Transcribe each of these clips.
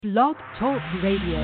Blog Talk Radio.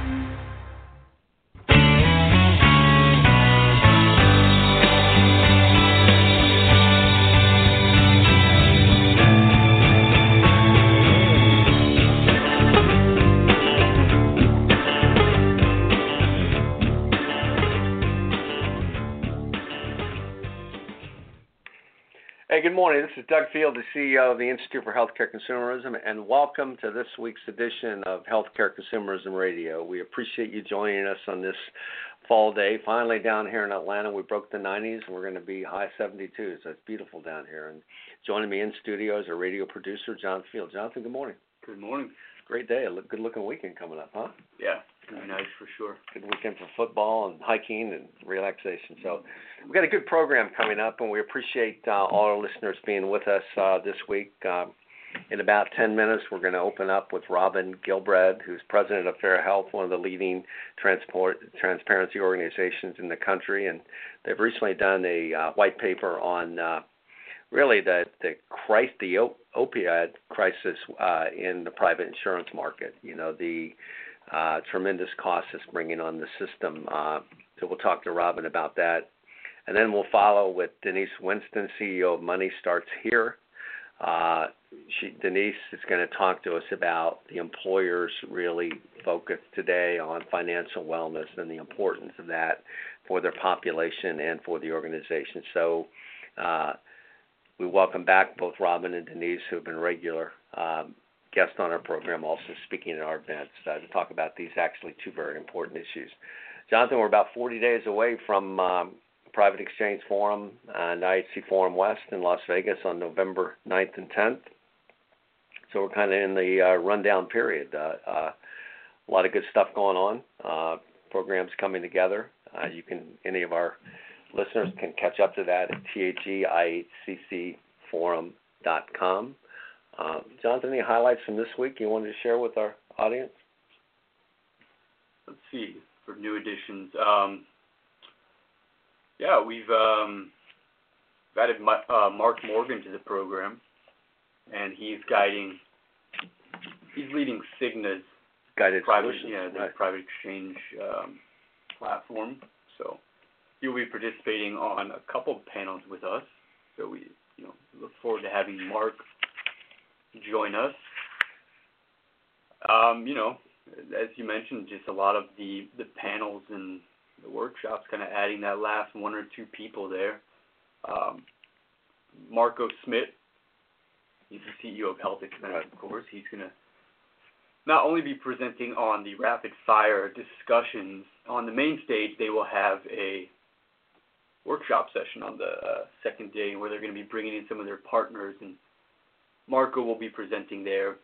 Hey, good morning. This is Doug Field, the CEO of the Institute for Healthcare Consumerism, and welcome to this week's edition of Healthcare Consumerism Radio. We appreciate you joining us on this fall day. Finally, down here in Atlanta, we broke the 90s, and we're going to be high 72s. So it's beautiful down here. And joining me in studio is our radio producer, Jonathan Field. Jonathan, good morning. Good morning. Great day. A good-looking weekend coming up, huh? Yeah, it's going to be nice for sure. Good weekend for football and hiking and relaxation. So we've got a good program coming up, and we appreciate all our listeners being with us this week. In about 10 minutes, we're going to open up with Robin Gilbreth, who's president of Fair Health, one of the leading transparency organizations in the country. And they've recently done a white paper on really the opioid crisis in the private insurance market. You know, the tremendous costs it's bringing on the system. So we'll talk to Robin about that. And then we'll follow with Denise Winston, CEO of Money Starts Here. Denise is going to talk to us about the employers really focused today on financial wellness and the importance of that for their population and for the organization. So we welcome back both Robin and Denise, who have been regular guests on our program, also speaking at our events to talk about these actually two very important issues. Jonathan, we're about 40 days away from Private Exchange Forum and IHC Forum West in Las Vegas on November 9th and 10th. So we're kind of in the rundown period. A lot of good stuff going on, programs coming together. Any of our listeners can catch up to that at theiHCCforum.com. Jonathan, any highlights from this week you wanted to share with our audience? Let's see, for new additions. We've added Mark Morgan to the program, and he's leading Cigna's Guided private exchange platform. So he'll be participating on a couple of panels with us. So we look forward to having Mark join us. As you mentioned, just a lot of the panels and the workshops, kind of adding that last one or two people there. Marco Smith, he's the CEO of Health Expense, of course. He's going to not only be presenting on the rapid fire discussions on the main stage, they will have a workshop session on the second day where they're going to be bringing in some of their partners, and Marco will be presenting there.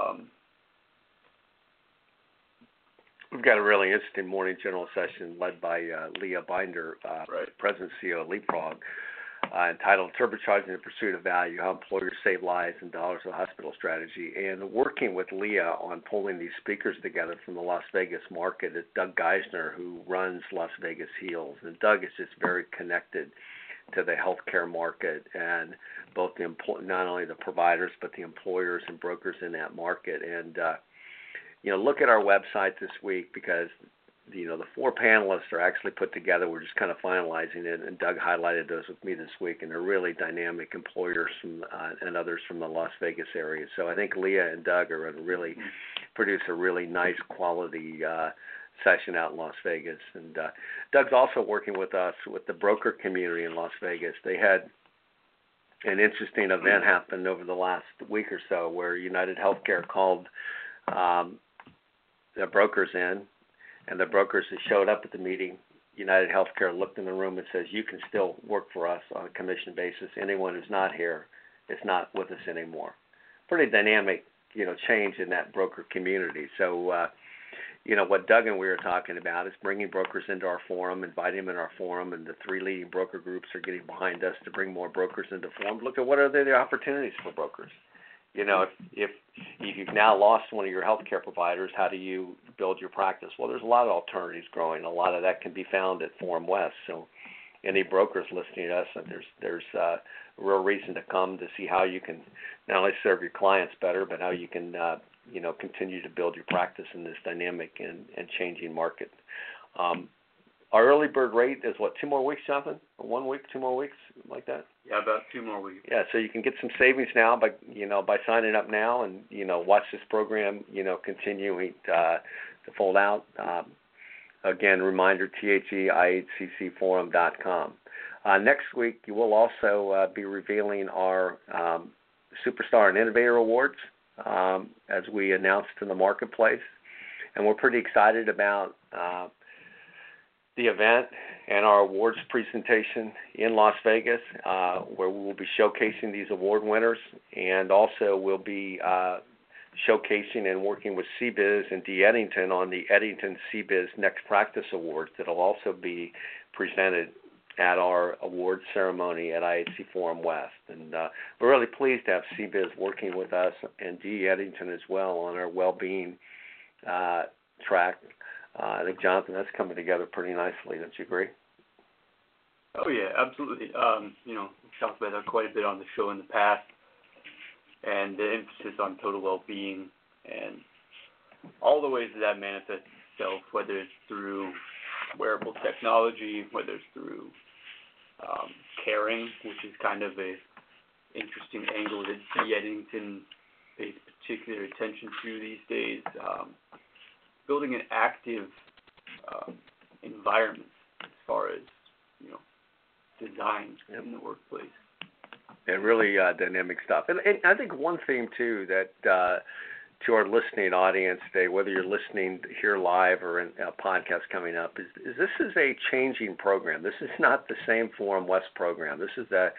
We've got a really interesting morning general session led by Leah Binder, President and CEO of Leapfrog, entitled Turbocharging the Pursuit of Value, How Employers Save Lives and Dollars of Hospital Strategy. And working with Leah on pulling these speakers together from the Las Vegas market is Doug Geisner, who runs Las Vegas Heals. And Doug is just very connected to the healthcare market and both not only the providers but the employers and brokers in that market. And look at our website this week because the four panelists are actually put together. We're just kind of finalizing it, and Doug highlighted those with me this week, and they're really dynamic employers and others from the Las Vegas area. So I think Leah and Doug are going to really produce a really nice quality session out in Las Vegas. And Doug's also working with us with the broker community in Las Vegas. They had an interesting event happen over the last week or so where United Healthcare called the brokers in, and the brokers that showed up at the meeting, United Healthcare looked in the room and says, you can still work for us on a commission basis. Anyone who's not here is not with us anymore. Pretty dynamic, change in that broker community. So, what Doug and we are talking about is bringing brokers into our forum, inviting them in our forum, and the three leading broker groups are getting behind us to bring more brokers into forum. Look at what are the opportunities for brokers. If you've now lost one of your healthcare providers, how do you build your practice? Well, there's a lot of alternatives growing. A lot of that can be found at Forum West. So any brokers listening to us, and there's real reason to come to see how you can not only serve your clients better, but how you can continue to build your practice in this dynamic and changing market. Our early bird rate is 2 more weeks, Jonathan? Or 1 week, 2 more weeks, like that? Yeah, about 2 more weeks. Yeah, so you can get some savings now by signing up now and watch this program continuing to fold out. Again, reminder, THEIHCCforum.com. Next week, you will also be revealing our Superstar and Innovator Awards as we announced in the marketplace. And we're pretty excited about the event and our awards presentation in Las Vegas, where we will be showcasing these award winners, and also we'll be showcasing and working with CBiz and D. Eddington on the Eddington CBiz Next Practice Awards that will also be presented at our awards ceremony at IHC Forum West. And we're really pleased to have CBiz working with us and D. Eddington as well on our well-being track. I think, Jonathan, that's coming together pretty nicely. Don't you agree? Oh, yeah, absolutely. We've talked about that quite a bit on the show in the past, and the emphasis on total well-being and all the ways that manifests itself, whether it's through wearable technology, whether it's through caring, which is kind of a interesting angle that D. Eddington pays particular attention to these days. Building an active environment as far as design in the workplace. And really dynamic stuff. And I think one theme too that to our listening audience today, whether you're listening here live or in a podcast coming up, is this is a changing program. This is not the same Forum West program. This is a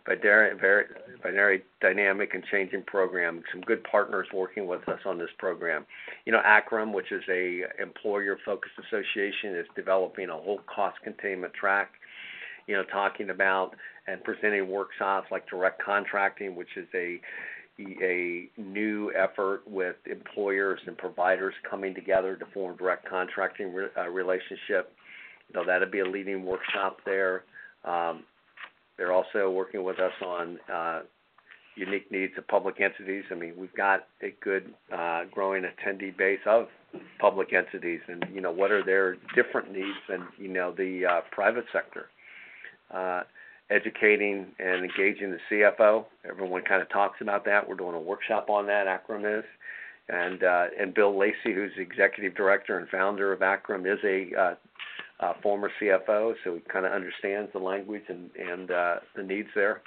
very dynamic and changing program. Some good partners working with us on this program. ACRM, which is a employer-focused association, is developing a whole cost containment track, talking about and presenting workshops like direct contracting, which is a new effort with employers and providers coming together to form direct contracting relationship. That'll be a leading workshop there. They're also working with us on unique needs of public entities. I mean, we've got a good growing attendee base of public entities, and what are their different needs than the private sector. Educating and engaging the CFO. Everyone kind of talks about that. We're doing a workshop on that, ACRM is. And Bill Lacey, who's the executive director and founder of ACRM, is a former CFO, so he kind of understands the language and the needs there.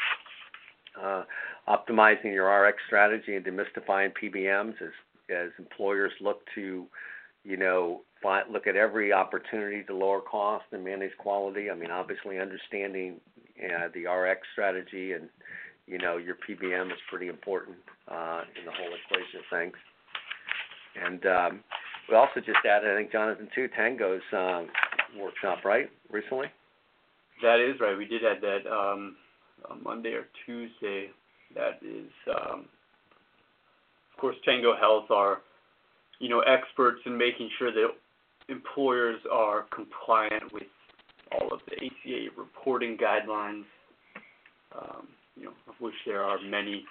Optimizing your RX strategy and demystifying PBMs as employers look to, look at every opportunity to lower cost and manage quality. I mean, obviously understanding the RX strategy and, your PBM is pretty important in the whole equation of things. And we also just added, I think, Jonathan, too, Tango's workshop, right, recently? That is right. We did add that on Monday or Tuesday. That is, of course, Tango Health are, experts in making sure that employers are compliant with all of the ACA reporting guidelines, of which there are many.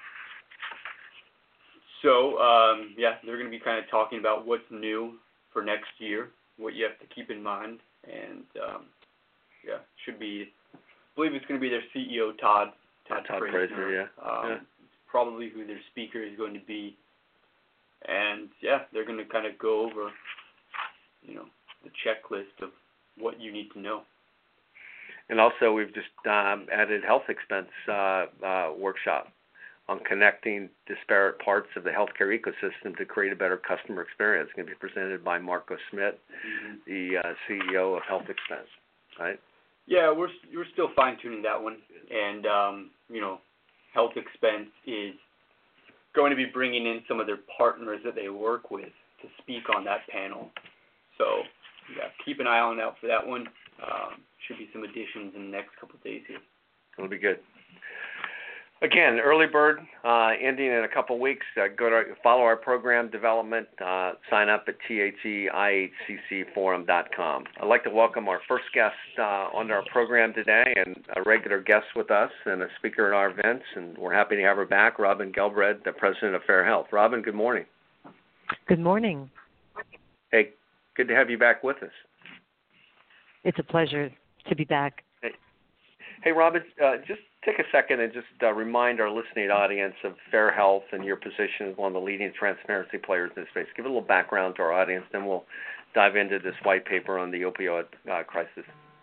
So, they're going to be kind of talking about what's new for next year, what you have to keep in mind, and should be, I believe it's going to be their CEO, Todd Frazier, yeah. Probably who their speaker is going to be, and they're going to kind of go over, the checklist of what you need to know. And also, we've just added health expense workshop on connecting disparate parts of the healthcare ecosystem to create a better customer experience. It's going to be presented by Marco Schmidt, the CEO of Health Expense, right? Yeah, we're still fine-tuning that one. And, Health Expense is going to be bringing in some of their partners that they work with to speak on that panel. So, keep an eye on out for that one. Should be some additions in the next couple of days here. It'll be good. Again, early bird ending in a couple of weeks. Follow our program development. Sign up at THEIHCCforum.com. I'd like to welcome our first guest onto our program today, and a regular guest with us and a speaker at our events. And we're happy to have her back, Robin Gelbred, the president of Fair Health. Robin, good morning. Good morning. Hey, good to have you back with us. It's a pleasure to be back. Hey, Robin, just take a second and just remind our listening audience of Fair Health and your position as one of the leading transparency players in this space. Give a little background to our audience, then we'll dive into this white paper on the opioid crisis.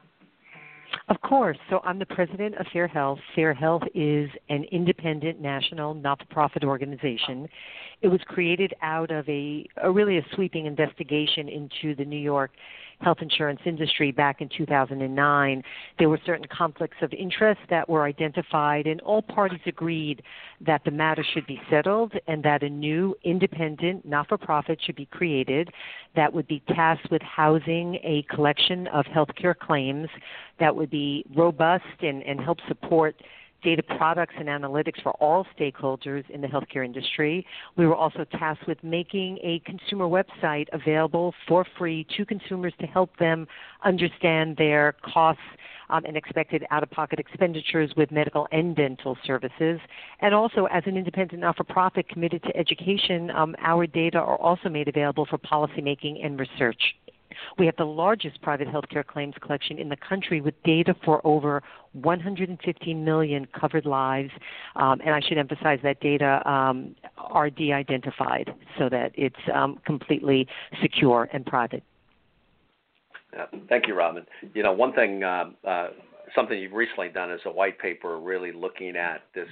Of course. So I'm the president of Fair Health. Fair Health is an independent national not-for-profit organization. It was created out of a sweeping investigation into the New York health insurance industry back in 2009. There were certain conflicts of interest that were identified, and all parties agreed that the matter should be settled and that a new independent not-for-profit should be created that would be tasked with housing a collection of healthcare claims that would be robust and help support data products and analytics for all stakeholders in the healthcare industry. We were also tasked with making a consumer website available for free to consumers to help them understand their costs and expected out-of-pocket expenditures with medical and dental services. And also, as an independent not-for-profit committed to education, our data are also made available for policymaking and research. We have the largest private healthcare claims collection in the country with data for over 150 million covered lives. And I should emphasize that data are de-identified so that it's completely secure and private. Thank you, Robin. You know, one thing, something you've recently done is a white paper really looking at this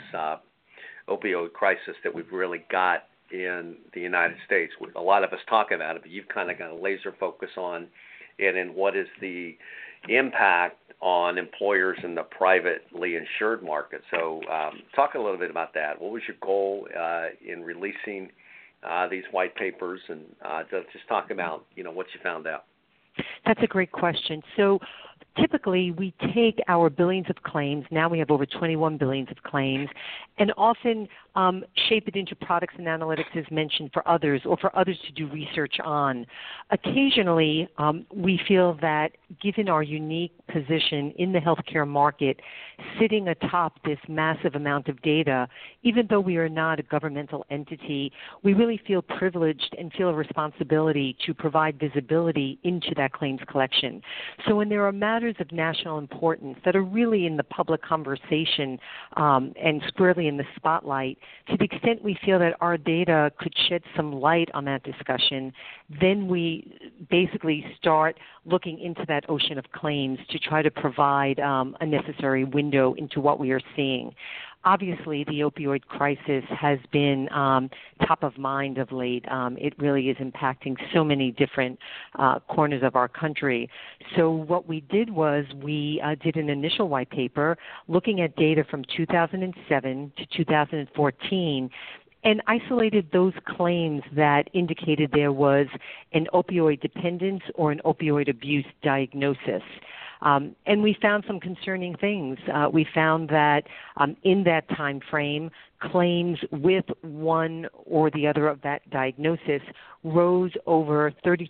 opioid crisis that we've really got in the United States. A lot of us talk about it, but you've kind of got a laser focus on it and what is the impact on employers in the privately insured market. So talk a little bit about that. What was your goal in releasing these white papers, and just talk about, you know, what you found out. That's a great question. So typically we take our billions of claims, now we have over 21 billions of claims, and often shape it into products and analytics as mentioned for others or for others to do research on. Occasionally we feel that given our unique position in the healthcare market, sitting atop this massive amount of data, even though we are not a governmental entity, we really feel privileged and feel a responsibility to provide visibility into that claims collection. So when there are matters of national importance that are really in the public conversation and squarely in the spotlight, to the extent we feel that our data could shed some light on that discussion, then we basically start looking into that ocean of claims to try to provide a necessary window into what we are seeing. Obviously, the opioid crisis has been top of mind of late. It really is impacting so many different corners of our country. So what we did was we did an initial white paper looking at data from 2007 to 2014 and isolated those claims that indicated there was an opioid dependence or an opioid abuse diagnosis. And we found some concerning things. We found that in that time frame, claims with one or the other of that diagnosis rose over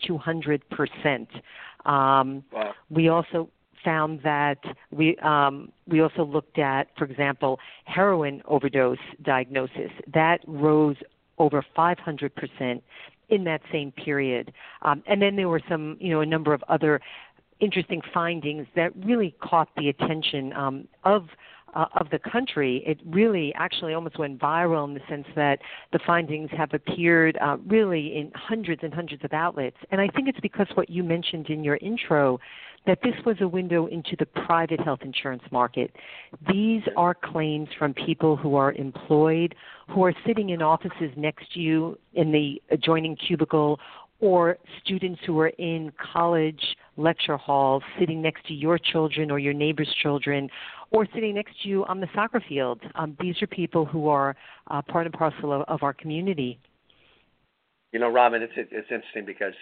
3,200%. Wow. We also found that we also looked at, for example, heroin overdose diagnosis. That rose over 500% in that same period. And then there were some, a number of other interesting findings that really caught the attention of the country. It really actually almost went viral in the sense that the findings have appeared really in hundreds and hundreds of outlets. And I think it's because what you mentioned in your intro, that this was a window into the private health insurance market. These are claims from people who are employed, who are sitting in offices next to you in the adjoining cubicle, or students who are in college lecture halls sitting next to your children or your neighbor's children, or sitting next to you on the soccer field. These are people who are part and parcel of our community. You know, Robin, it's interesting because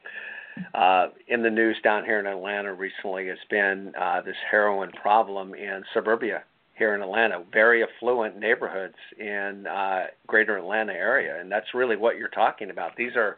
in the news down here in Atlanta recently has been this heroin problem in suburbia here in Atlanta, very affluent neighborhoods in greater Atlanta area, and that's really what you're talking about. These are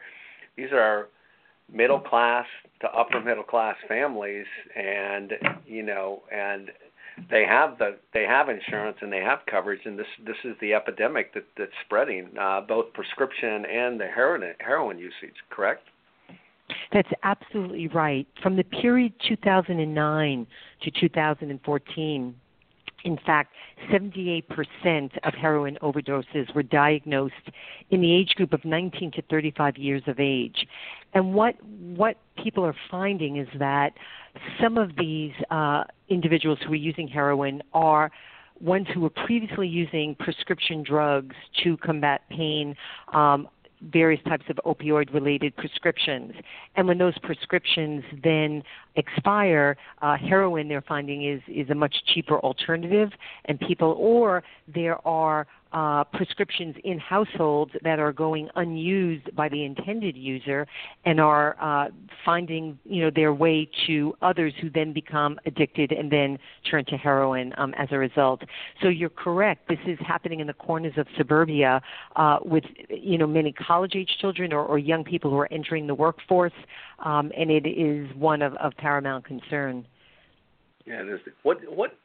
middle class to upper middle class families, and they have insurance and they have coverage, and this is the epidemic that's spreading, both prescription and the heroin usage. Correct? That's absolutely right. From the period 2009 to 2014, in fact, 78% of heroin overdoses were diagnosed in the age group of 19 to 35 years of age. And what people are finding is that some of these individuals who are using heroin are ones who were previously using prescription drugs to combat pain, various types of opioid-related prescriptions. And when those prescriptions then expire, heroin, they're finding, is a much cheaper alternative. And or there are prescriptions in households that are going unused by the intended user and are finding, their way to others who then become addicted and then turn to heroin as a result. So you're correct. This is happening in the corners of suburbia with, many college-age children or young people who are entering the workforce, and it is one of paramount concern. Yeah, it is. What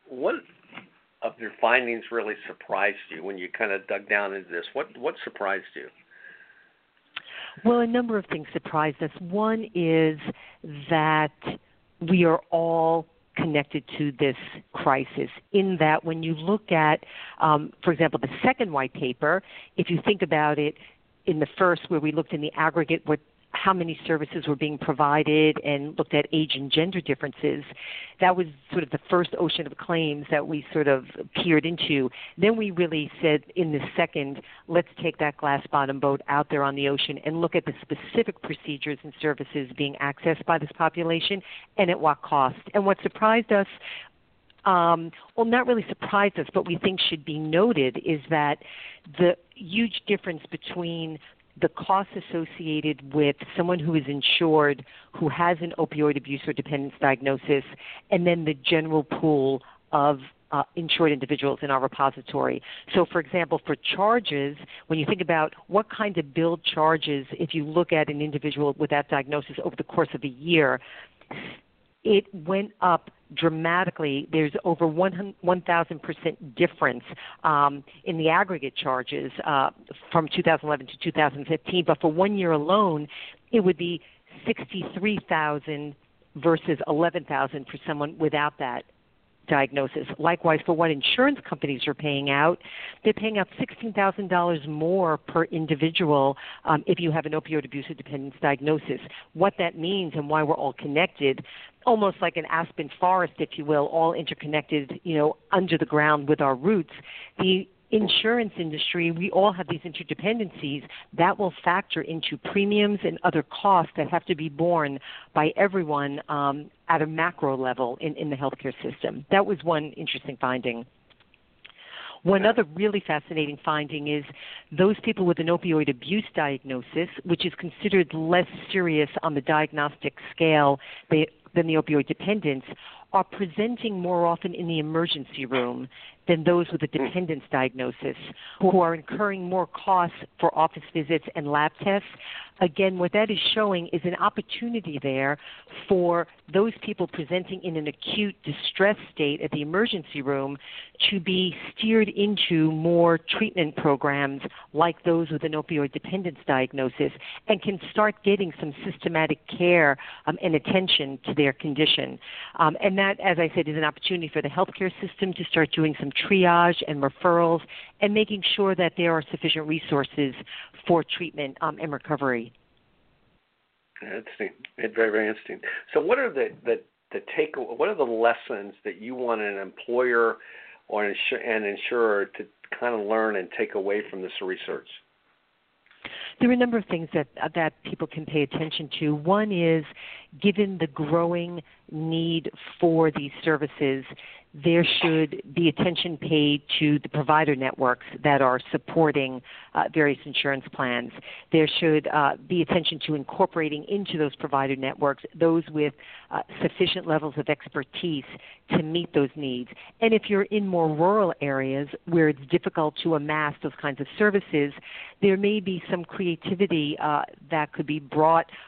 of your findings really surprised you when you kind of dug down into this? What surprised you? Well, a number of things surprised us. One is that we are all connected to this crisis, in that when you look at, for example, the second white paper, if you think about it, in the first where we looked in the aggregate how many services were being provided and looked at age and gender differences, that was sort of the first ocean of claims that we sort of peered into. Then we really said in the second, let's take that glass bottom boat out there on the ocean and look at the specific procedures and services being accessed by this population and at what cost. And what surprised us, not really surprised us, but we think should be noted, is that the huge difference between the costs associated with someone who is insured, who has an opioid abuse or dependence diagnosis, and then the general pool of insured individuals in our repository. So, for example, for charges, when you think about what kind of billed charges, if you look at an individual with that diagnosis over the course of a year, it went up dramatically. There's over 1,000% difference in the aggregate charges from 2011 to 2015. But for 1 year alone, it would be 63,000 versus 11,000 for someone without that diagnosis. Likewise, for what insurance companies are paying out, they're paying out $16,000 more per individual if you have an opioid abuse or dependence diagnosis. What that means and why we're all connected, almost like an aspen forest, if you will, all interconnected, under the ground with our roots. The insurance industry, we all have these interdependencies that will factor into premiums and other costs that have to be borne by everyone at a macro level in the healthcare system. That was one interesting finding. One other really fascinating finding is those people with an opioid abuse diagnosis, which is considered less serious on the diagnostic scale than the opioid dependence, are presenting more often in the emergency room than those with a dependence diagnosis, who are incurring more costs for office visits and lab tests. Again, what that is showing is an opportunity there for those people presenting in an acute distress state at the emergency room to be steered into more treatment programs like those with an opioid dependence diagnosis, and can start getting some systematic care and attention to their condition. And that, as I said, is an opportunity for the healthcare system to start doing some triage and referrals and making sure that there are sufficient resources for treatment and recovery. Interesting. Very, very interesting. So what are what are the lessons that you want an employer or an insurer to kind of learn and take away from this research? There are a number of things that people can pay attention to. One is, given the growing need for these services, there should be attention paid to the provider networks that are supporting various insurance plans. There should be attention to incorporating into those provider networks those with sufficient levels of expertise to meet those needs. And if you're in more rural areas where it's difficult to amass those kinds of services, there may be some creativity that could be brought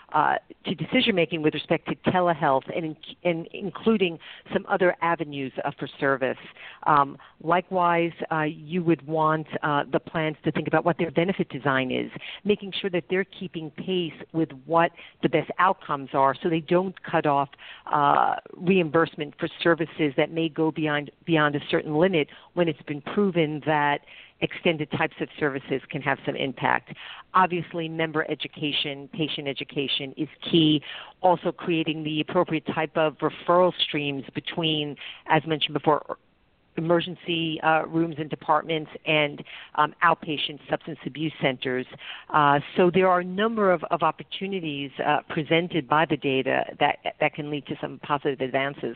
to decision making with respect to telehealth and including some other avenues for service. Likewise, you would want the plans to think about what their benefit design is, making sure that they're keeping pace with what the best outcomes are so they don't cut off reimbursement for services that may go beyond a certain limit when it's been proven that extended types of services can have some impact. Obviously, member education, patient education is key. Also creating the appropriate type of referral streams between, as mentioned before, emergency rooms and departments and outpatient substance abuse centers. So there are a number of opportunities presented by the data that can lead to some positive advances.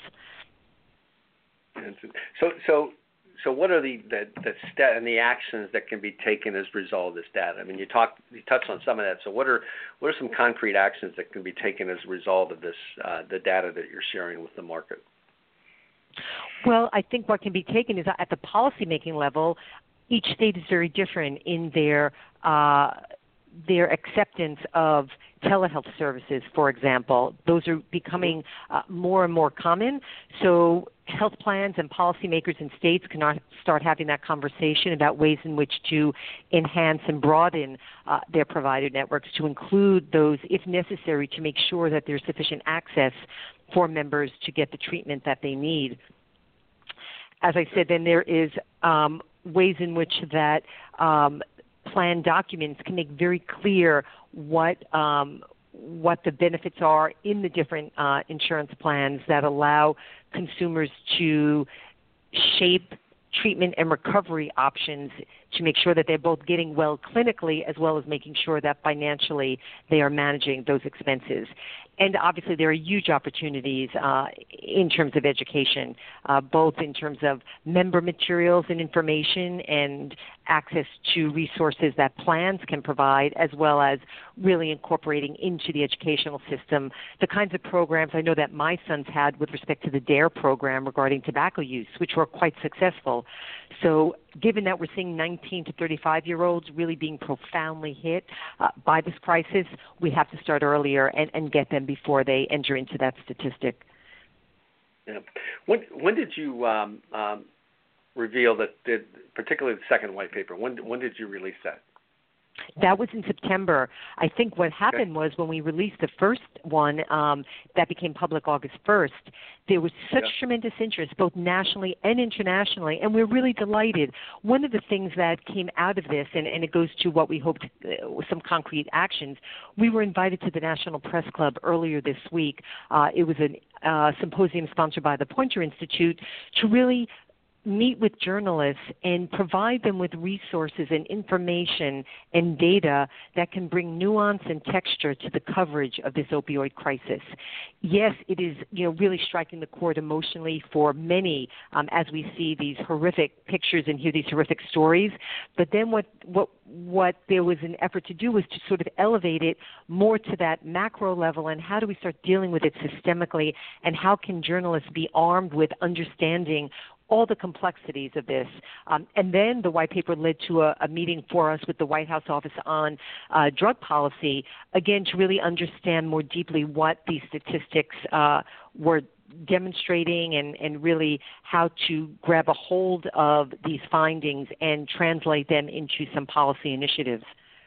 So what are the and the actions that can be taken as a result of this data? I mean, you touched on some of that. So what are some concrete actions that can be taken as a result of this the data that you're sharing with the market? Well, I think what can be taken is at the policymaking level, each state is very different in their acceptance of telehealth services, for example. Those are becoming more and more common. So health plans and policymakers in states can start having that conversation about ways in which to enhance and broaden their provider networks to include those, if necessary, to make sure that there's sufficient access for members to get the treatment that they need. As I said, then there is ways in which that plan documents can make very clear what the benefits are in the different insurance plans that allow consumers to shape treatment and recovery options to make sure that they're both getting well clinically as well as making sure that financially they are managing those expenses. And obviously there are huge opportunities in terms of education, both in terms of member materials and information and access to resources that plans can provide, as well as really incorporating into the educational system the kinds of programs I know that my sons had with respect to the DARE program regarding tobacco use, which were quite successful. So given that we're seeing 19 to 35-year-olds really being profoundly hit by this crisis, we have to start earlier and get them before they enter into that statistic. Yeah. When did you reveal that, particularly the second white paper, when did you release that? That was in September. I think what happened was when we released the first one that became public August 1st, there was such tremendous interest both nationally and internationally, and we're really delighted. One of the things that came out of this, and it goes to what we hoped, some concrete actions, we were invited to the National Press Club earlier this week. It was a symposium sponsored by the Poynter Institute to really meet with journalists and provide them with resources and information and data that can bring nuance and texture to the coverage of this opioid crisis. Yes, it is, really striking the chord emotionally for many as we see these horrific pictures and hear these horrific stories. But then what there was an effort to do was to sort of elevate it more to that macro level, and how do we start dealing with it systemically, and how can journalists be armed with understanding all the complexities of this. And then the white paper led to a meeting for us with the White House Office on Drug Policy, again, to really understand more deeply what these statistics were demonstrating and really how to grab a hold of these findings and translate them into some policy initiatives.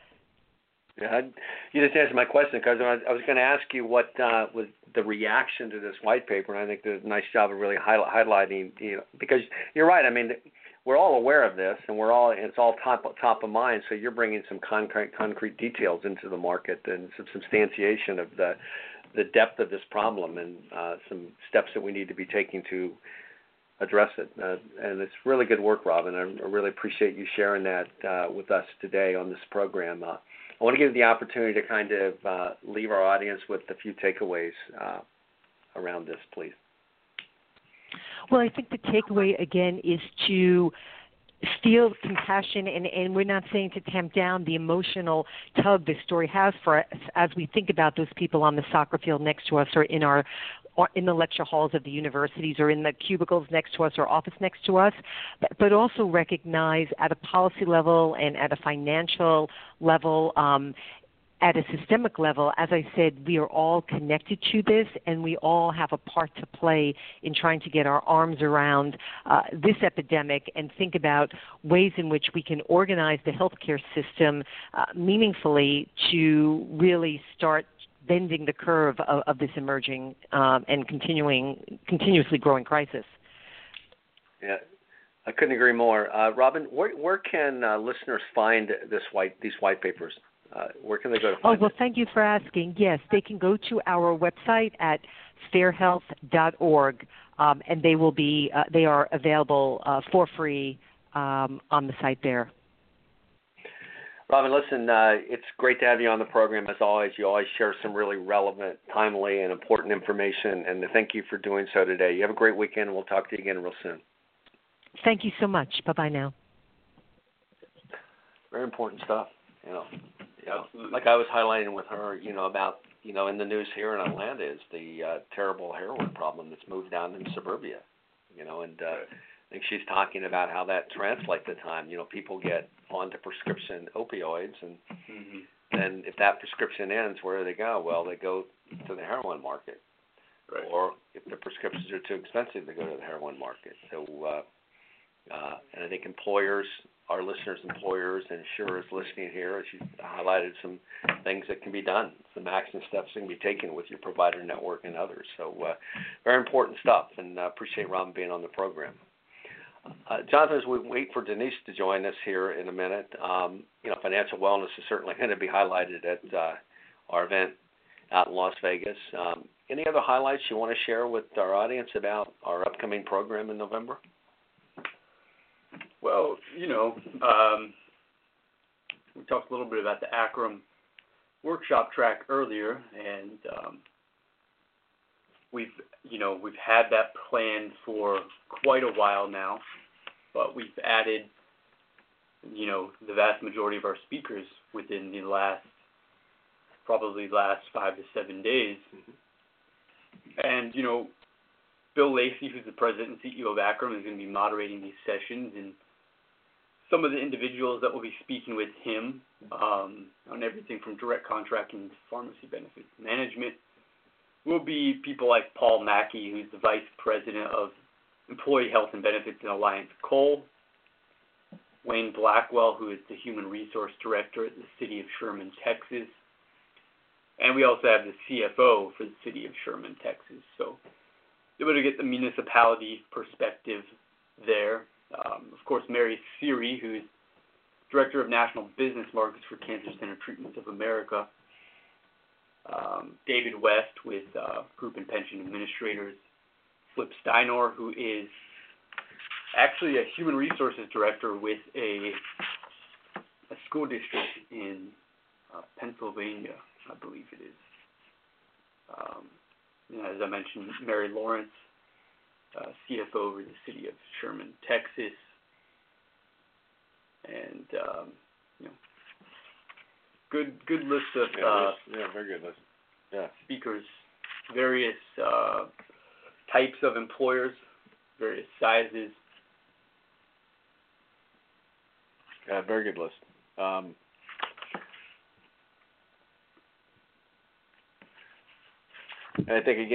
Yeah, you just answered my question, because I was going to ask you what was the reaction to this white paper, and I think did a nice job of really highlighting, because you're right. I mean, we're all aware of this, and it's all top of mind. So you're bringing some concrete details into the market and some substantiation of the depth of this problem and some steps that we need to be taking to address it. And it's really good work, Robin. I really appreciate you sharing that with us today on this program. I want to give you the opportunity to kind of leave our audience with a few takeaways around this, please. Well, I think the takeaway, again, is to feel compassion, and we're not saying to tamp down the emotional tug this story has for us as we think about those people on the soccer field next to us, or in the lecture halls of the universities, or in the cubicles next to us, or office next to us, but also recognize at a policy level and at a financial level at a systemic level, as I said, we are all connected to this, and we all have a part to play in trying to get our arms around this epidemic and think about ways in which we can organize the healthcare system meaningfully to really start bending the curve of this emerging and continuously growing crisis. Yeah, I couldn't agree more. Robin, where can listeners find these white papers? Where can they go to find well, thank you for asking. Yes, they can go to our website at fairhealth.org, and they are available for free on the site there. Robin, listen, it's great to have you on the program as always. You always share some really relevant, timely, and important information, and thank you for doing so today. You have a great weekend, and we'll talk to you again real soon. Thank you so much. Bye-bye now. Very important stuff, Like I was highlighting with her, about, in the news here in Atlanta is the terrible heroin problem that's moved down in suburbia, and I think she's talking about how that translates to time. People get onto prescription opioids, and then if that prescription ends, where do they go? Well, they go to the heroin market. Right. Or if the prescriptions are too expensive, they go to the heroin market. So, and I think our listeners, employers, and insurers listening here, as you highlighted some things that can be done, some action steps that can be taken with your provider network and others. So very important stuff, and appreciate Robin being on the program. Jonathan, as we wait for Denise to join us here in a minute, financial wellness is certainly going to be highlighted at our event out in Las Vegas. Any other highlights you want to share with our audience about our upcoming program in November? Well, we talked a little bit about the ACRM workshop track earlier, and we've had that planned for quite a while now, but we've added, the vast majority of our speakers within the last 5 to 7 days. And, Bill Lacey, who's the president and CEO of ACRM, is going to be moderating these sessions, and some of the individuals that will be speaking with him on everything from direct contracting to pharmacy benefits management will be people like Paul Mackey, who's the vice president of Employee Health and Benefits in Alliance Coal, Wayne Blackwell, who is the human resource director at the city of Sherman, Texas, and we also have the CFO for the city of Sherman, Texas. So able to get the municipality perspective there. Of course, Mary Seary, who's Director of National Business Markets for Cancer Center Treatments of America. David West with Group and Pension Administrators. Flip Steinor, who is actually a Human Resources Director with a school district in Pennsylvania, I believe it is. As I mentioned, Mary Lawrence, CFO over the city of Sherman, Texas, and good list of very good list. Speakers, various types of employers, various sizes. Very good list. And I think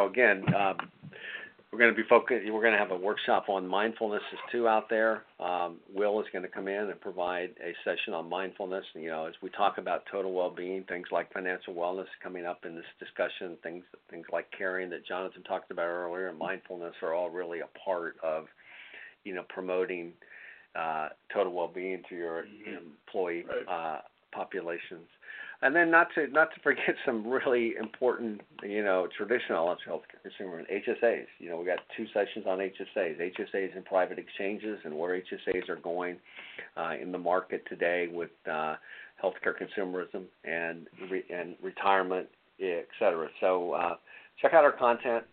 we're going to be focused. We're going to have a workshop on mindfulness too out there. Will is going to come in and provide a session on mindfulness. As we talk about total well-being, things like financial wellness coming up in this discussion, things like caring that Jonathan talked about earlier, and mindfulness are all really a part of, promoting total well-being to your employee populations. And then not to forget some really important, traditional healthcare consumer HSAs. We got 2 sessions on HSAs and private exchanges, and where HSAs are going in the market today with healthcare consumerism and retirement, et cetera. So check out our content,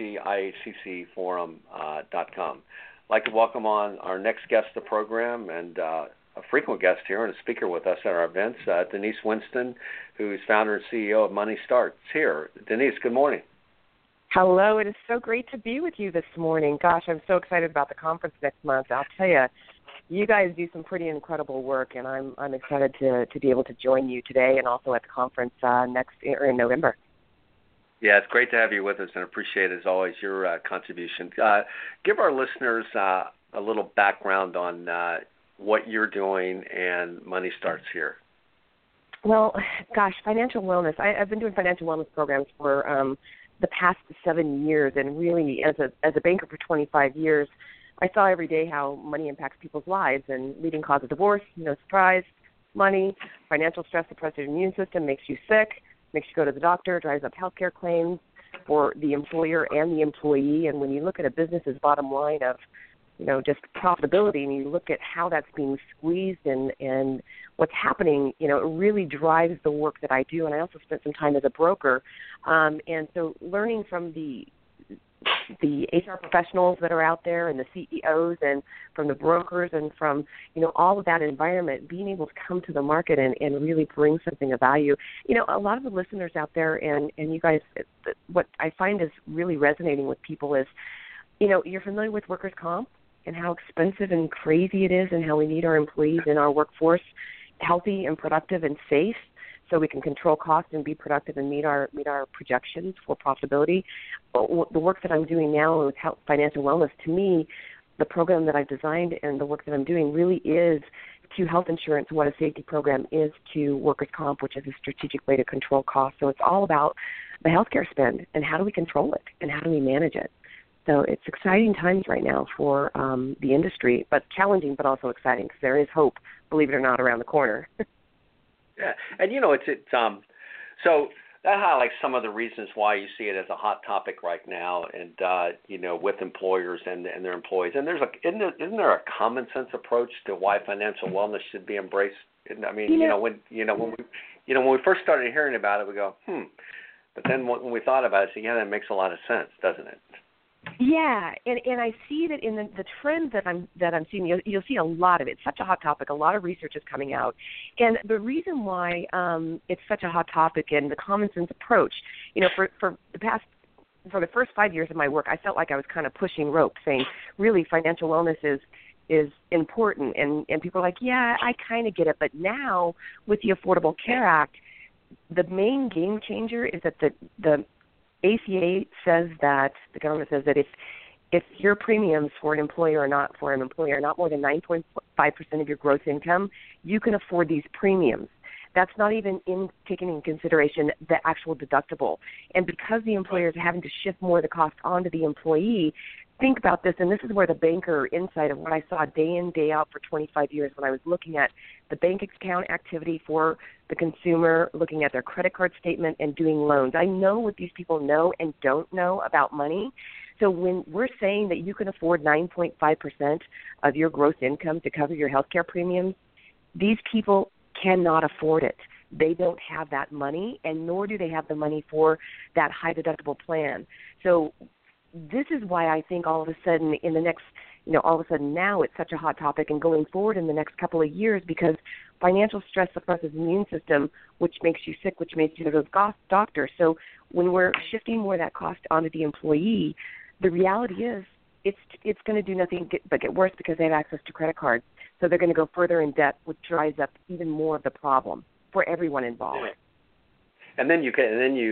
theiaccforum.com. I'd like to welcome on our next guest of the program and a frequent guest here and a speaker with us at our events, Denise Winston, who is founder and CEO of Money Starts here. Denise, good morning. Hello. It is so great to be with you this morning. Gosh, I'm so excited about the conference next month. I'll tell you, you guys do some pretty incredible work, and I'm excited to be able to join you today and also at the conference in November. Yeah, it's great to have you with us, and appreciate, as always, your contribution. Give our listeners a little background on what you're doing and Money Starts Here. Well, gosh, financial wellness. I've been doing financial wellness programs for the past 7 years, and really, as a banker for 25 years, I saw every day how money impacts people's lives, and leading cause of divorce, no surprise, money, financial stress suppresses your immune system, makes you sick, makes you go to the doctor, drives up healthcare claims for the employer and the employee. And when you look at a business's bottom line of, just profitability, and you look at how that's being squeezed and what's happening, it really drives the work that I do. And I also spent some time as a broker. And so learning from the HR professionals that are out there and the CEOs and from the brokers and from, all of that environment, being able to come to the market and really bring something of value. A lot of the listeners out there and you guys, what I find is really resonating with people is, you're familiar with workers' comp and how expensive and crazy it is and how we need our employees in our workforce healthy and productive and safe, so we can control costs and be productive and meet our projections for profitability. The work that I'm doing now with financial wellness, to me, the program that I've designed and the work that I'm doing really is to health insurance what a safety program is to workers' comp, which is a strategic way to control costs. So it's all about the healthcare spend and how do we control it and how do we manage it. So it's exciting times right now for the industry, but challenging but also exciting because there is hope, believe it or not, around the corner. Yeah, and it's so that highlights some of the reasons why you see it as a hot topic right now, and with employers and their employees. And isn't there a common sense approach to why financial wellness should be embraced? I mean, when we first started hearing about it, we go, but then when we thought about it, that makes a lot of sense, doesn't it? Yeah, and I see that in the trend that I'm seeing, you'll see a lot of it. It's such a hot topic. A lot of research is coming out, and the reason why it's such a hot topic and the common sense approach, for the first 5 years of my work, I felt like I was kind of pushing rope, saying really financial wellness is important, and people are like, yeah, I kind of get it, but now with the Affordable Care Act, the main game changer is that the ACA says that, the government says that if your premiums for an employer are not more than 9.5% of your gross income, you can afford these premiums. That's not even taking into consideration the actual deductible. And because the employer is having to shift more of the cost onto the employee, think about this, and this is where the banker insight of what I saw day in, day out for 25 years when I was looking at the bank account activity for the consumer, looking at their credit card statement and doing loans. I know what these people know and don't know about money. So when we're saying that you can afford 9.5% of your gross income to cover your health care premiums, these people cannot afford it. They don't have that money, and nor do they have the money for that high deductible plan. So this is why I think all of a sudden in the next, now it's such a hot topic, and going forward in the next couple of years, because financial stress suppresses the immune system, which makes you sick, which makes you go to the doctor. So when we're shifting more of that cost onto the employee, the reality is it's going to do nothing but get worse because they have access to credit cards. So they're going to go further in debt, which drives up even more of the problem for everyone involved. And then you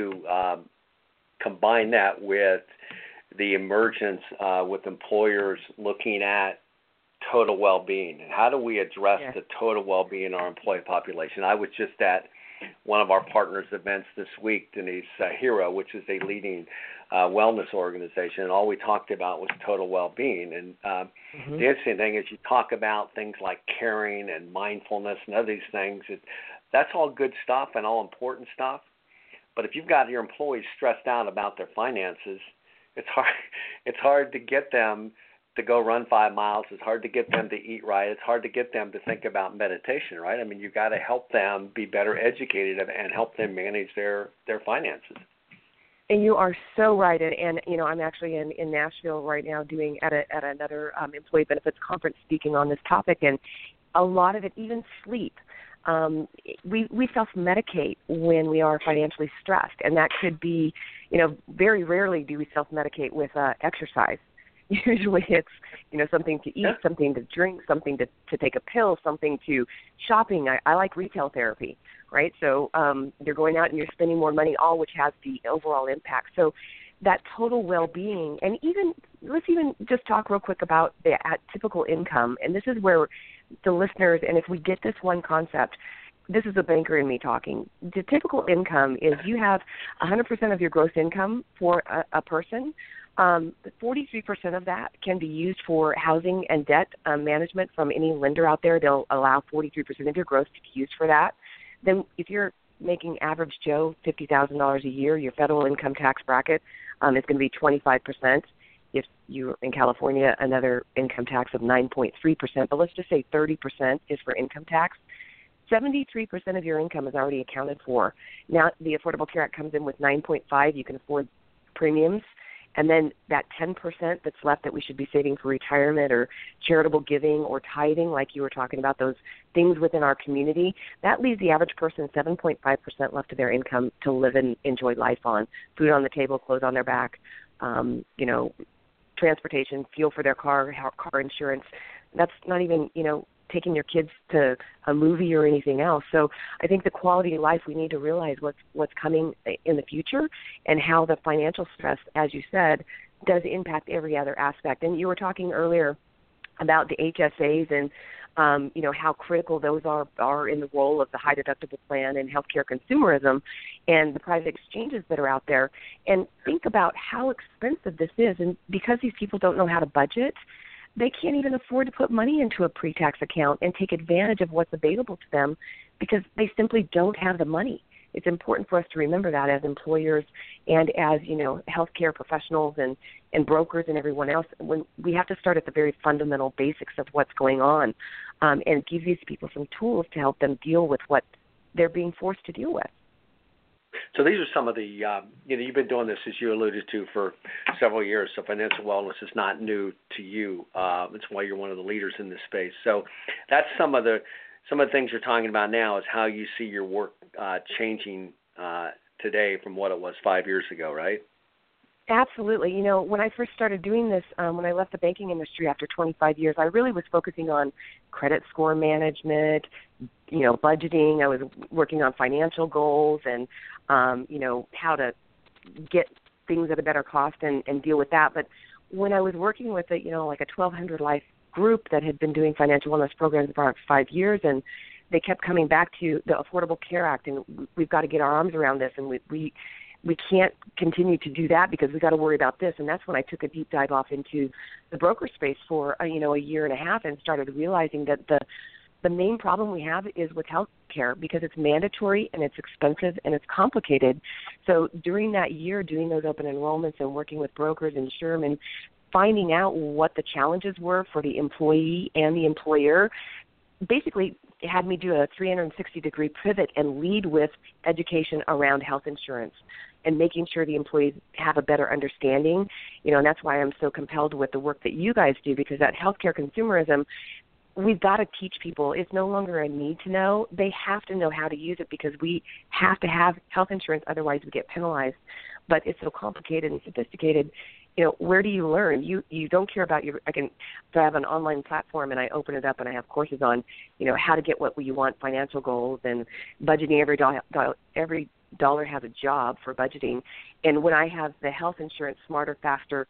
combine that with the emergence with employers looking at total well-being. And how do we address the total well-being of our employee population? I was just at one of our partners' events this week, Denise Hero, which is a leading wellness organization, and all we talked about was total well-being. And the interesting thing is you talk about things like caring and mindfulness and other these things. That's all good stuff and all important stuff. But if you've got your employees stressed out about their finances, it's hard to get them to go run 5 miles. It's hard to get them to eat right. It's hard to get them to think about meditation, right? I mean, you've got to help them be better educated and help them manage their finances. And you are so right. And I'm actually in Nashville right now doing at another employee benefits conference speaking on this topic. And a lot of it, even sleep, we self-medicate when we are financially stressed. And that could be, very rarely do we self-medicate with exercise. Usually it's, something to eat, something to drink, something to take a pill, something to shopping. I like retail therapy, right? So you're going out and you're spending more money, all which has the overall impact. So that total well-being, and let's even just talk real quick about the typical income. And this is where the listeners, and if we get this one concept, this is a banker in me talking. The typical income is you have 100% of your gross income for a person. 43% of that can be used for housing and debt management from any lender out there. They'll allow 43% of your gross to be used for that. Then if you're making average Joe $50,000 a year, your federal income tax bracket is going to be 25%. If you're in California, another income tax of 9.3%. But let's just say 30% is for income tax. 73% of your income is already accounted for. Now the Affordable Care Act comes in with 9.5. You can afford premiums. And then that 10% that's left that we should be saving for retirement or charitable giving or tithing, like you were talking about, those things within our community, that leaves the average person 7.5% left of their income to live and enjoy life on. Food on the table, clothes on their back, transportation, fuel for their car insurance. That's not even, taking your kids to a movie or anything else. So I think the quality of life, we need to realize what's coming in the future and how the financial stress, as you said, does impact every other aspect. And you were talking earlier about the HSAs and, how critical those are in the role of the high deductible plan and healthcare consumerism and the private exchanges that are out there. And think about how expensive this is. And because these people don't know how to budget, they can't even afford to put money into a pre-tax account and take advantage of what's available to them because they simply don't have the money. It's important for us to remember that as employers and as, healthcare professionals and brokers and everyone else, when we have to start at the very fundamental basics of what's going on and give these people some tools to help them deal with what they're being forced to deal with. So these are some of the, you've been doing this, as you alluded to, for several years. So financial wellness is not new to you. It's why you're one of the leaders in this space. So that's some of the things you're talking about now is how you see your work changing today from what it was 5 years ago, right? Absolutely. When I first started doing this, when I left the banking industry after 25 years, I really was focusing on credit score management, budgeting. I was working on financial goals and, how to get things at a better cost and deal with that. But when I was working with like a 1,200 life group that had been doing financial wellness programs for 5 years, and they kept coming back to the Affordable Care Act, and we've got to get our arms around this, and we can't continue to do that because we've got to worry about this. And that's when I took a deep dive off into the broker space for, a year and a half and started realizing that the main problem we have is with health care because it's mandatory and it's expensive and it's complicated. So during that year, doing those open enrollments and working with brokers and Sherman, finding out what the challenges were for the employee and the employer, basically it had me do a 360-degree pivot and lead with education around health insurance and making sure the employees have a better understanding. And that's why I'm so compelled with the work that you guys do, because that healthcare consumerism, we've got to teach people. It's no longer a need to know. They have to know how to use it because we have to have health insurance, otherwise we get penalized. But it's so complicated and sophisticated. Where do you learn? You don't care about I have an online platform and I open it up and I have courses on, how to get what you want, financial goals and budgeting. Every dollar has a job for budgeting. And when I have the health insurance, Smarter, Faster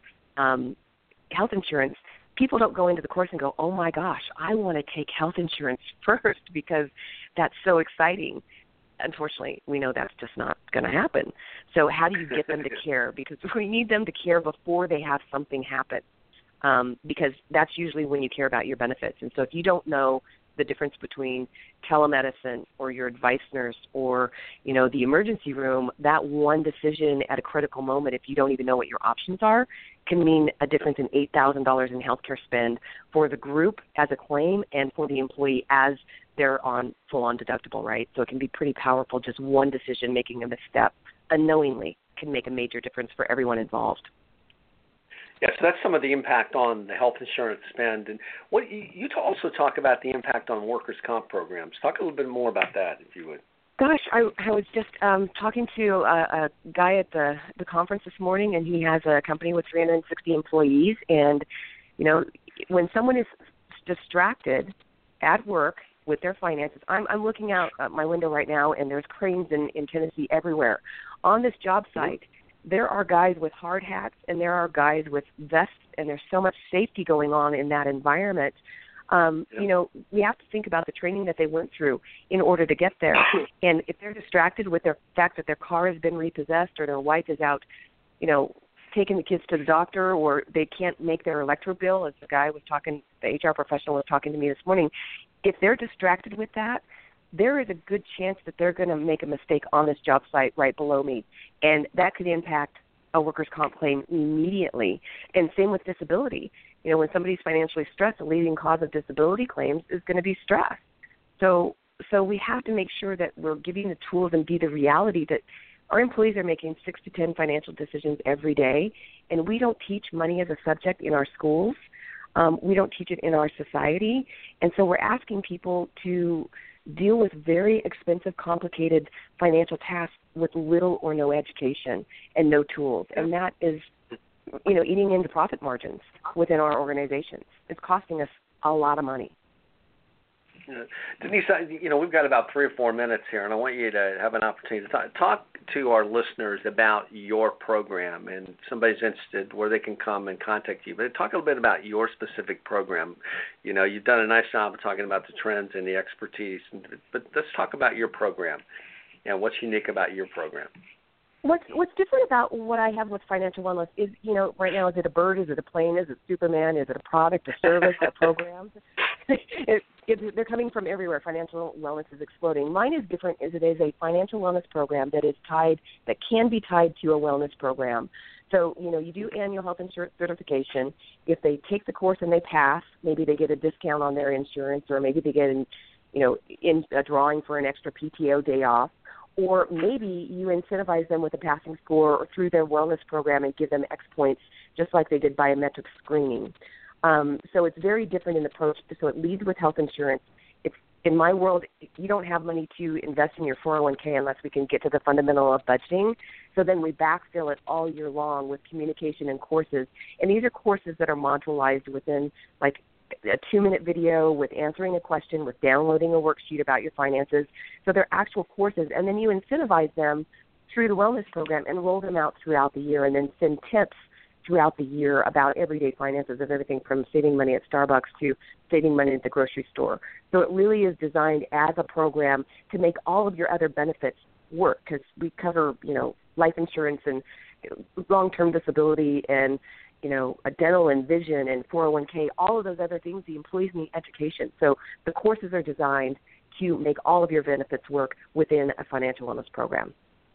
health insurance, people don't go into the course and go, oh my gosh, I want to take health insurance first because that's so exciting. Unfortunately, we know that's just not going to happen. So how do you get them to care? Because we need them to care before they have something happen, because that's usually when you care about your benefits. And so if you don't know the difference between telemedicine or your advice nurse or, the emergency room, that one decision at a critical moment, if you don't even know what your options are, can mean a difference in $8,000 in healthcare spend for the group as a claim and for the employee as they're on full-on deductible, right? So it can be pretty powerful. Just one decision, making a misstep unknowingly, can make a major difference for everyone involved. Yeah, so that's some of the impact on the health insurance spend. And what you also talk about the impact on workers' comp programs. Talk a little bit more about that, if you would. Gosh, I was just talking to a guy at the conference this morning, and he has a company with 360 employees. And, you know, when someone is distracted at work with their finances, I'm looking out my window right now, and there's cranes in Tennessee everywhere. On this job site, there are guys with hard hats, and there are guys with vests, and there's so much safety going on in that environment. You know, we have to think about the training that they went through in order to get there. And if they're distracted with the fact that their car has been repossessed or their wife is out, you know, taking the kids to the doctor, or they can't make their electric bill, as the HR professional was talking to me this morning, if they're distracted with that, there is a good chance that they're going to make a mistake on this job site right below me. And that could impact a workers' comp claim immediately. And same with disability. You know, when somebody's financially stressed, the leading cause of disability claims is going to be stress. So we have to make sure that we're giving the tools and be the reality that our employees are making 6 to 10 financial decisions every day, and we don't teach money as a subject in our schools. We don't teach it in our society. And so we're asking people to deal with very expensive, complicated financial tasks with little or no education and no tools. And that is, you know, eating into profit margins within our organizations. It's costing us a lot of money. Denise, you know, we've got about 3 or 4 minutes here, and I want you to have an opportunity to talk to our listeners about your program, and if somebody's interested, where they can come and contact you. But talk a little bit about your specific program. You know, you've done a nice job of talking about the trends and the expertise, but let's talk about your program and what's unique about your program. What's different about what I have with financial wellness is, you know, right now, is it a bird, is it a plane, is it Superman, is it a product, a service, a program? They're coming from everywhere. Financial wellness is exploding. Mine is different, as it is a financial wellness program that can be tied to a wellness program. So, you know, you do annual health insurance certification. If they take the course and they pass, maybe they get a discount on their insurance, or maybe they get in a drawing for an extra PTO day off. Or maybe you incentivize them with a passing score or through their wellness program and give them X points, just like they did biometric screening. So it's very different in approach. So it leads with health insurance. It's, in my world, you don't have money to invest in your 401k unless we can get to the fundamental of budgeting. So then we backfill it all year long with communication and courses. And these are courses that are modularized within, like, a 2-minute video with answering a question, with downloading a worksheet about your finances. So they're actual courses. And then you incentivize them through the wellness program and roll them out throughout the year, and then send tips throughout the year about everyday finances, of everything from saving money at Starbucks to saving money at the grocery store. So it really is designed as a program to make all of your other benefits work, because we cover, you know, life insurance and long-term disability and, you know, a dental and vision and 401k, all of those other things. The employees need education. So the courses are designed to make all of your benefits work within a financial wellness program.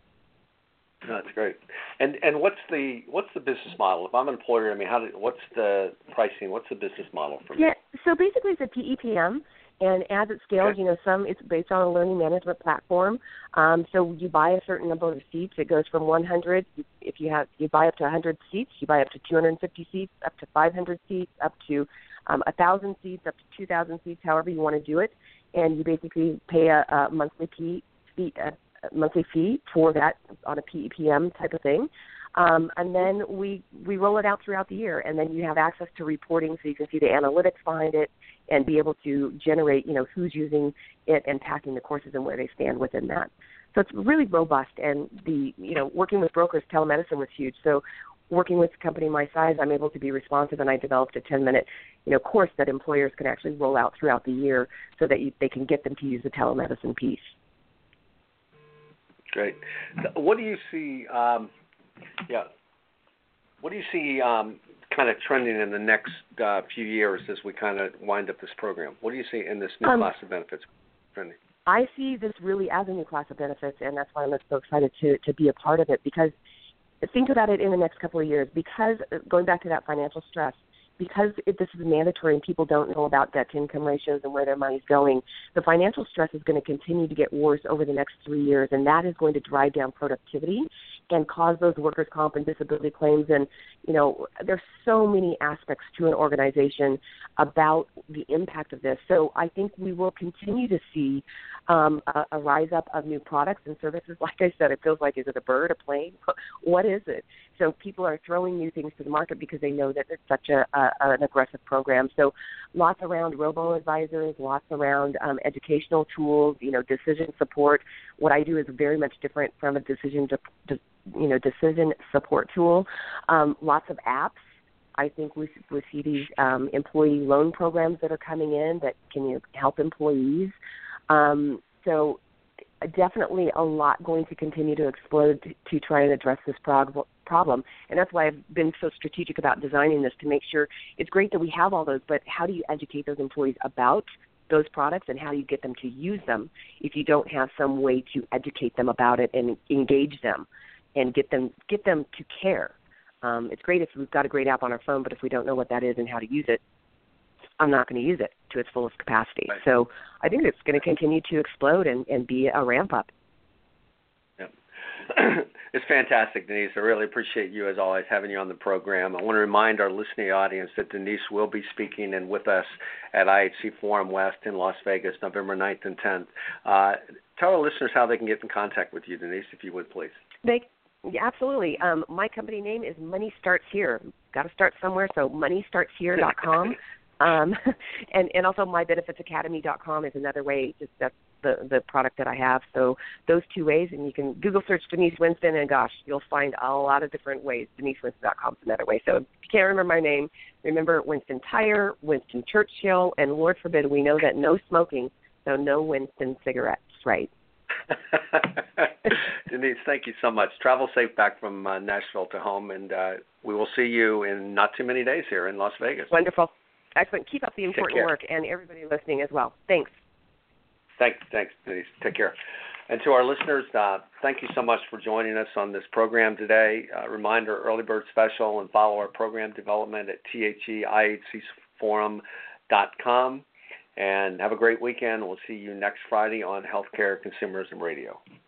That's great. And what's the business model? If I'm an employer, I mean, what's the pricing? What's the business model for me? Yeah, so basically it's a PEPM. And as it scales, okay, you know, some it's based on a learning management platform. So you buy a certain number of seats. It goes from 100. If you buy up to 100 seats, you buy up to 250 seats, up to 500 seats, up to 1,000 seats, up to 2,000 seats, however you want to do it. And you basically pay a monthly fee for that on a PEPM type of thing. And then we roll it out throughout the year, and then you have access to reporting, so you can see the analytics behind it and be able to generate, you know, who's using it and packing the courses and where they stand within that. So it's really robust, and working with brokers, telemedicine was huge. So working with a company my size, I'm able to be responsive, and I developed a 10-minute, course that employers can actually roll out throughout the year so that they can get them to use the telemedicine piece. Great. What do you see? What do you see kind of trending in the next few years as we kind of wind up this program? What do you see in this new class of benefits trending? I see this really as a new class of benefits, and that's why I'm so excited to be a part of it, because think about it in the next couple of years, because going back to that financial stress, because this is mandatory and people don't know about debt-to-income ratios and where their money's going, the financial stress is going to continue to get worse over the next 3 years, and that is going to drive down productivity. and cause those workers' comp and disability claims. And, there's so many aspects to an organization about the impact of this. So I think we will continue to see a rise up of new products and services. Like I said, it feels like, is it a bird, a plane? What is it? So people are throwing new things to the market because they know that it's such an aggressive program. So lots around robo-advisors, lots around educational tools, decision support. What I do is very much different from a decision support tool. Lots of apps. I think we see these employee loan programs that are coming in that can help employees. So definitely a lot going to continue to explode to try and address this problem. And that's why I've been so strategic about designing this, to make sure it's great that we have all those, but how do you educate those employees about those products, and how do you get them to use them if you don't have some way to educate them about it and engage them and get them to care? It's great if we've got a great app on our phone, but if we don't know what that is and how to use it, I'm not going to use it to its fullest capacity. Right. So I think it's going to continue to explode and be a ramp up. Yep. It's fantastic, Denise. I really appreciate you, as always, having you on the program. I want to remind our listening audience that Denise will be speaking and with us at IHC Forum West in Las Vegas, November 9th and 10th. Tell our listeners how they can get in contact with you, Denise, if you would, please. Yeah, absolutely. My company name is Money Starts Here. Got to start somewhere, so moneystartshere.com. And also mybenefitsacademy.com is another way. Just that's the product that I have. So those two ways, and you can Google search Denise Winston, and gosh, you'll find a lot of different ways. DeniseWinston.com is another way. So if you can't remember my name, remember Winston Tire, Winston Churchill, and Lord forbid, we know that no smoking, so no Winston cigarettes, right? Denise, thank you so much. Travel safe back from Nashville to home, and we will see you in not too many days here in Las Vegas. Wonderful. Excellent. Keep up the important work, and everybody listening as well. Thanks. Thanks, Denise. Take care. And to our listeners, thank you so much for joining us on this program today. Reminder, early bird special, and follow our program development at thehcforum.com. And have a great weekend. We'll see you next Friday on Healthcare Consumerism Radio.